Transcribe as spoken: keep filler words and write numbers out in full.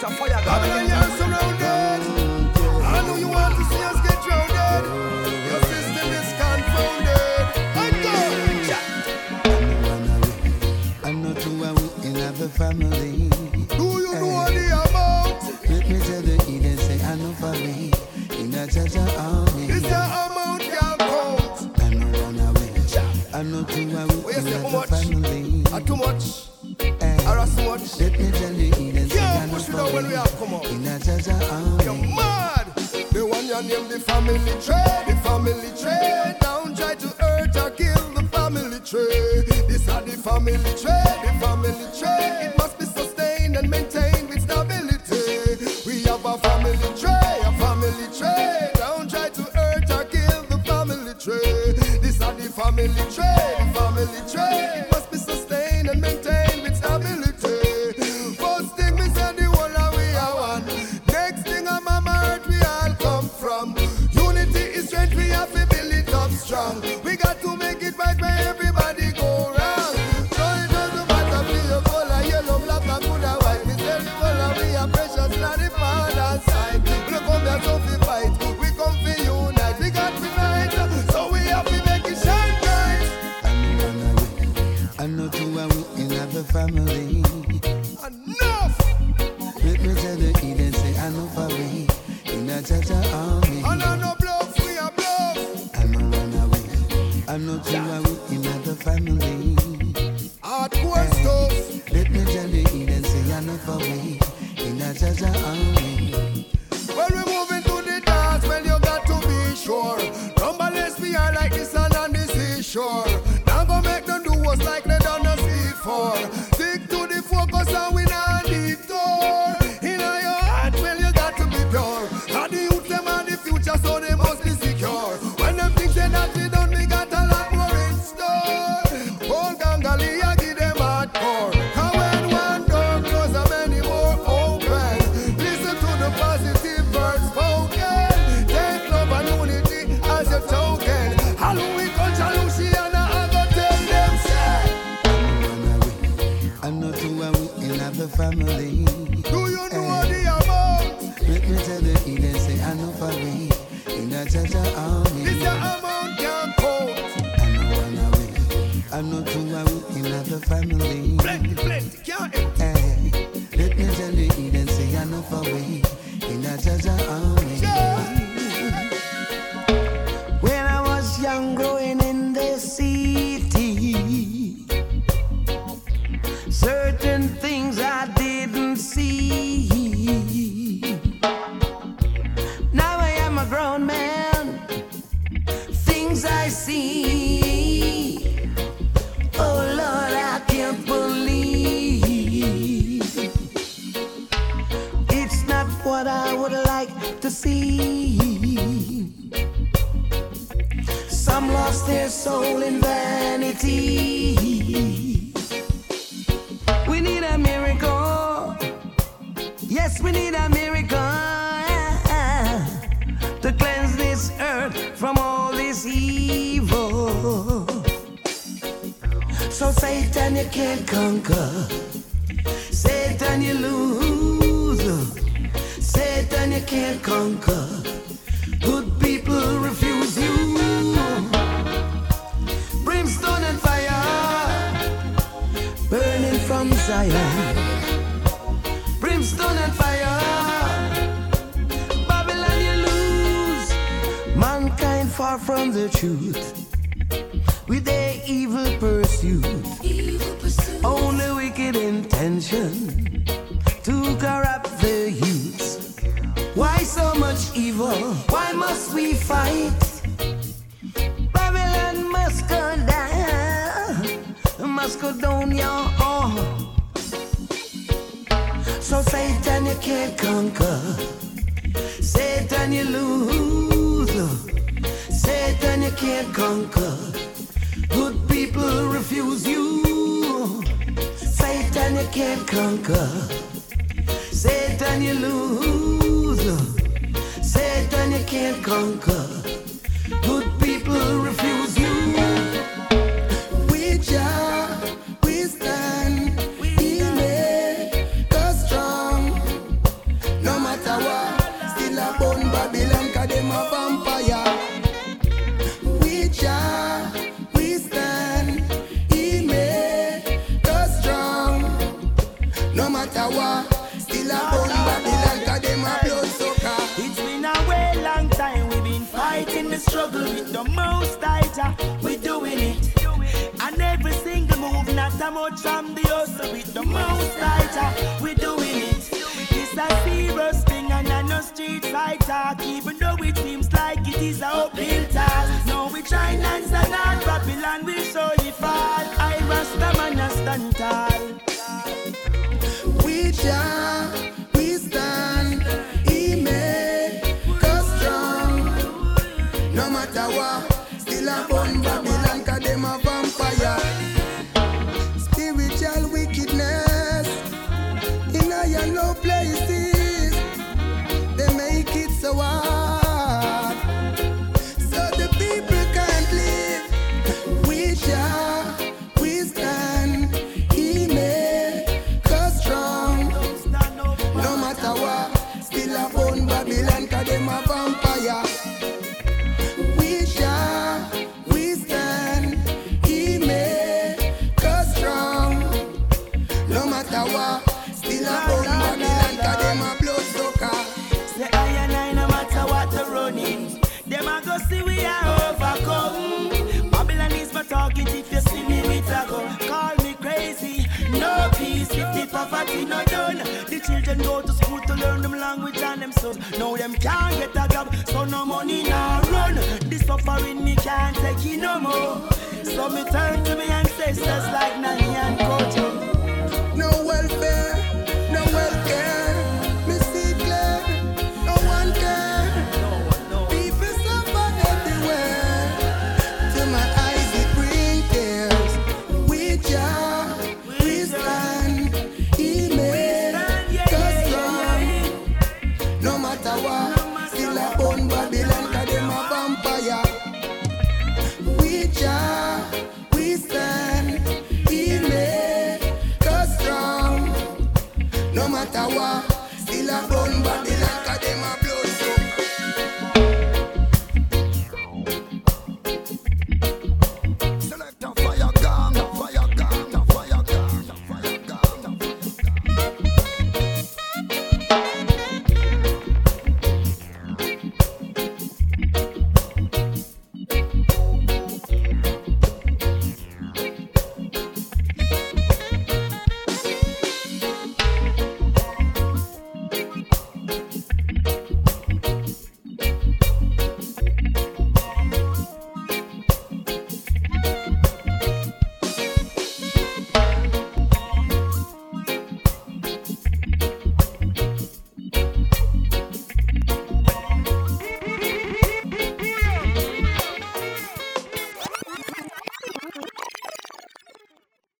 a fire gun. Babylon, you're surrounded. I know you want to see us get drowned. Your system is confounded. I go. I'm not too away in other family. Do you know the amount? Let me tell the Eden say I know for me. In a Jaja army. Is the amount can't count? I know run away. I'm not too away in other family. Are too much? Eh, Are too much? Let me tell the Eden say I Can't know push it out for when we me. have come out. In a Jaja army. You're mad. The one you name the family tree, the family tree. Don't try to hurt or kill the family tree. This are the family tree, the family tree. It must be sustained and maintained with stability. We have a family tree, a family tree. Don't try to hurt or kill the family tree. This are the family tree, the family tree. It must be sustained and maintained with stability. First thing we said, the whole of we are one. Next thing I'm a earth we all come from. Unity is strength, we have to build it up strong. We got to make it right where everybody go round. So it doesn't matter if you're color, yellow, black, or good or white. We tell the color we are precious, not the father's side. We don't come here so we fight, we come for unite. We got to right, so we have to make it shine bright. I'm run away. I'm not too away in other family. Enough! Let me tell the Eden say I know for me. In a Jaja army. And I no bluff, we are bluff. I'm not run away. I'm not too away in other family. Hardcore stuff. Let me tell the Eden say I know for me. In a Jaja army. When we move into the dance, well, you got to be sure. Numberless, we are like the sun on the seashore. Now go make them do us like they done us before. Stick to the focus and we not detour. In your heart, well, you got to be pure. Now the youth, them are the future, so they must be secure. When them things say that we done, we got a lot more in store. Old Gangali, I give them hardcore. Cause when one door close, and many more open. Listen to the positive words spoken. Take love and unity as a token. Halloween culture, Luciana, I go tell them, say. I'm run away. I'm not too away in other family. Do you know the amount? Let me tell the Eden say I know for me. In a Jaja army. This the amount can't count. I'm not run away. I'm not too away in other family. Plenty, plenty, can't empty. Eh, let me tell the Eden say I know for me. In a Jaja army. When I was young growing in the city, certain things I didn't see. Now I am a grown man, things I see. Oh Lord, I can't believe it's not what I would like to see. Some lost their soul in vanity. We need a miracle. Yes, we need a miracle to cleanse this earth from all this evil. So Satan, you can't conquer. Satan, you lose. Satan, you can't conquer. Good people refuse you. Brimstone and fire burning from Zion. Brimstone and fire. Babylon, you lose. Mankind far from the truth. With their evil pursuit, evil pursuit. Only wicked intention to corrupt the youths. Why so much evil? Why must we fight? Babylon must go down, must go down, y'all. So Satan, you can't conquer. Satan, you lose. Satan, you can't conquer. Good people refuse you. Satan, you can't conquer. Satan, you lose. Satan, you can't conquer. Good people refuse you. We just, we stand, we make us strong. matter what, still a bun Babylon, cause them a blood sucker. It's been a way long time, we've been fighting the struggle with the most tighter, we're doing it. And every single move, not a much from the hustle with the most tighter, we're doing it. It's a serious thing and I know street side talk, even though it seems like it is a uphill task. Now we try and stand on Babylon, we show you fall. I must come and stand tall. We shall, we stand, he make us strong. No matter what, still a bun Babylon, cause them a vampire. Spiritual wickedness in high low places, they make it so hard, so the people can't live. We shall, we stand, he make us strong. No matter what, still a bun Babylon, cause them a vampire. We shall, we stand, he make us strong. No matter what, still a bun Babylon, cause them a blood sucker. Say I and I, no matter what the running, them a go see we are overcome. Babylon is my target, if you see me with a gun, call me crazy. No peace if the poverty not done. The children go to school to learn them language and them sons. Now them can't get a job, so no money now run. The suffering me can't take it no more. So me turn to me ancestors like Nanny and Kojo. No welfare, no welfare, me see clear, no one care. People suffer everywhere, to my eyes it bring tears. We jar, we stand, he made us strong. No matter what, still a bun Babylon, cause them a vampire. We jar, we stand, he made us strong. No matter what, still a bun Babylon.